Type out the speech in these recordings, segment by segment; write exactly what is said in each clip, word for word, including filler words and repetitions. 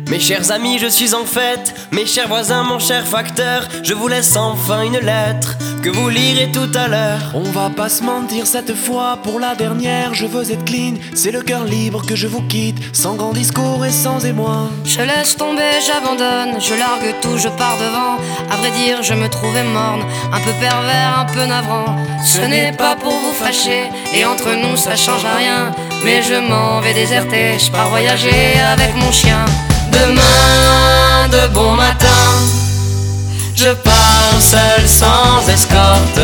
Mes chers amis, je suis en fête. Mes chers voisins, mon cher facteur, je vous laisse enfin une lettre que vous lirez tout à l'heure. On va pas se mentir cette fois, pour la dernière, je veux être clean. C'est le cœur libre que je vous quitte, sans grand discours et sans émoi. Je laisse tomber, j'abandonne, je largue tout, je pars devant. À vrai dire, je me trouvais morne, un peu pervers, un peu navrant. Ce n'est pas pour vous fâcher, et entre nous ça change à rien. Mais je m'en vais déserter, je pars voyager avec mon chien. Demain, de bon matin, je pars seul sans escorte.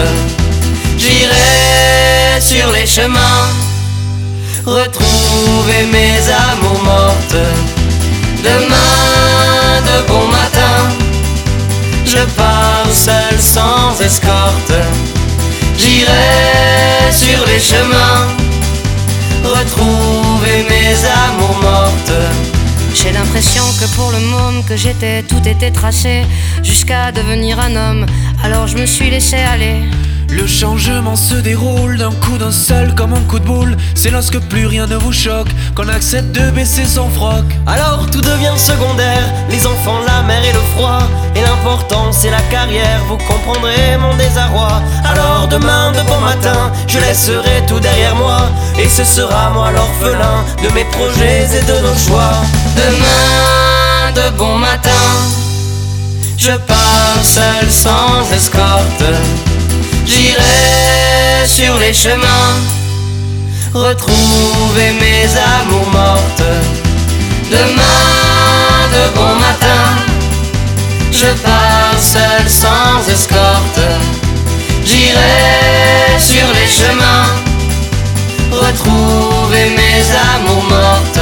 J'irai sur les chemins retrouver mes amours mortes. Demain, de bon matin, je pars seul sans escorte. J'irai sur les chemins retrouver mes amours mortes. J'ai l'impression que pour le môme que j'étais, tout était tracé jusqu'à devenir un homme. Alors je me suis laissé aller. Le changement se déroule d'un coup d'un seul comme un coup de boule. C'est lorsque plus rien ne vous choque qu'on accepte de baisser son froc. Alors tout devient secondaire, les enfants, la mer et le froid. Et l'important c'est la carrière, vous comprendrez mon désarroi. Alors demain de bon matin, je laisserai tout derrière moi. Et ce sera moi l'orphelin de mes projets et de nos choix. Demain de bon matin, je pars seul sans escorte. j'irai sur les chemins retrouver mes amours mortes. Demain de bon matin, je pars seul sans escorte. j'irai sur les chemins retrouver mes amours mortes.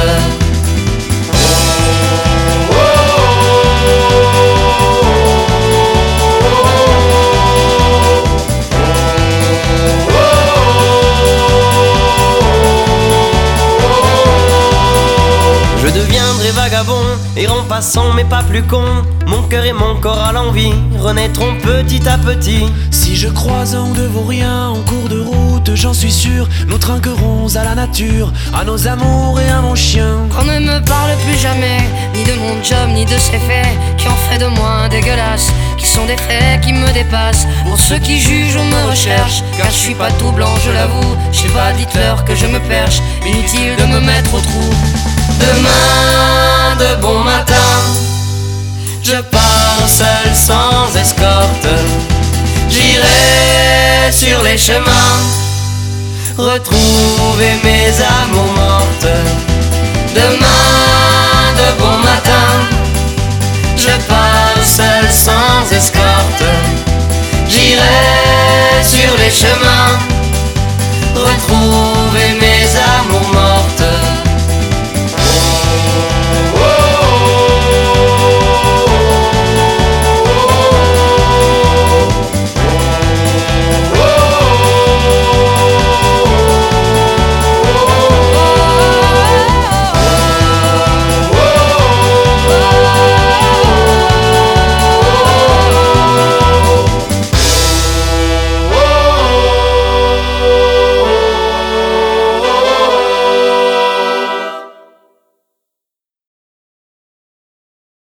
Je deviendrai vagabond, errant passant mais pas plus con. Mon cœur et mon corps à l'envie renaîtront petit à petit. Si je croise un de vos riens en cours de route, j'en suis sûr, nous trinquerons à la nature, à nos amours et à mon chien. Qu'on ne me parle plus jamais, ni de mon job, ni de ces faits qui ont fait de moi un dégueulasse, qui sont des faits qui me dépassent. Pour ceux qui jugent ou me recherchent, car je suis pas tout blanc, je l'avoue. Je sais pas, dites-leur que je me perche, inutile de me mettre au trou. Demain de bon matin, je pars seul sans escorte. J'irai sur les chemins retrouver mes amours mortes. Demain de bon matin, je pars seul sans escorte. J'irai